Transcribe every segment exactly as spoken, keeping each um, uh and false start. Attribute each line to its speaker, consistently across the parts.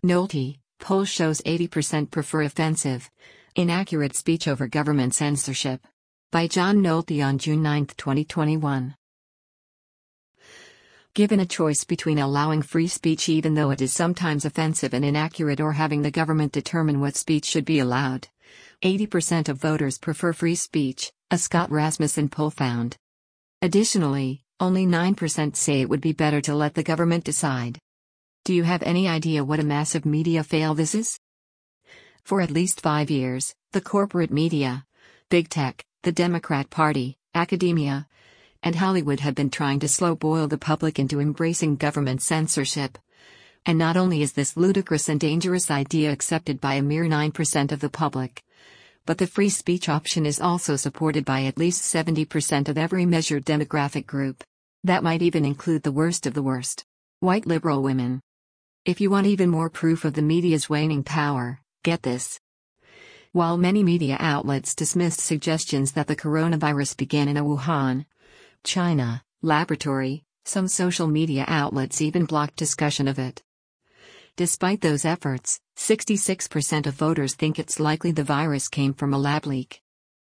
Speaker 1: Nolte, poll shows eighty percent prefer offensive, inaccurate speech over government censorship. By John Nolte on June ninth, twenty twenty-one. Given a choice between allowing free speech even though it is sometimes offensive and inaccurate or having the government determine what speech should be allowed, eighty percent of voters prefer free speech, a Scott Rasmussen poll found. Additionally, only nine percent say it would be better to let the government decide. Do you have any idea what a massive media fail this is? For at least five years, the corporate media, big tech, the Democrat Party, academia, and Hollywood have been trying to slow boil the public into embracing government censorship. And not only is this ludicrous and dangerous idea accepted by a mere nine percent of the public, but the free speech option is also supported by at least seventy percent of every measured demographic group. That might even include the worst of the worst: white liberal women. If you want even more proof of the media's waning power, get this. While many media outlets dismissed suggestions that the coronavirus began in a Wuhan, China, laboratory, some social media outlets even blocked discussion of it. Despite those efforts, sixty-six percent of voters think it's likely the virus came from a lab leak.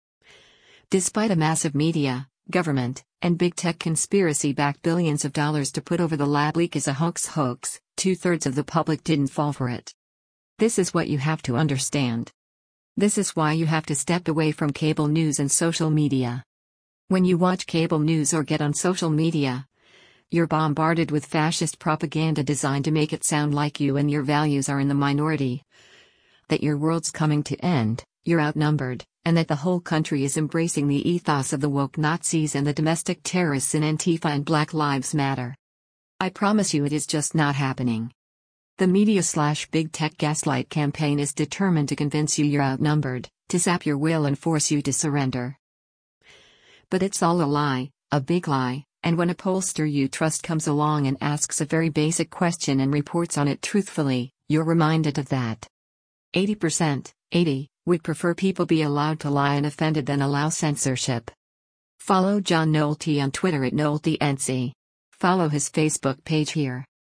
Speaker 1: Despite a massive media, government, and big tech conspiracy backed billions of dollars to put over the lab leak as a hoax hoax, two-thirds of the public didn't fall for it. This is what you have to understand. This is why you have to step away from cable news and social media. When you watch cable news or get on social media, you're bombarded with fascist propaganda designed to make it sound like you and your values are in the minority, that your world's coming to end, you're outnumbered, and that the whole country is embracing the ethos of the woke Nazis and the domestic terrorists in Antifa and Black Lives Matter. I promise you it is just not happening. The media slash big tech gaslight campaign is determined to convince you you're outnumbered, to sap your will and force you to surrender. But it's all a lie, a big lie, and when a pollster you trust comes along and asks a very basic question and reports on it truthfully, you're reminded of that. eighty percent, eighty, would prefer people be allowed to lie unoffended than allow censorship. Follow John Nolte on Twitter at NolteNC. Follow his Facebook page here.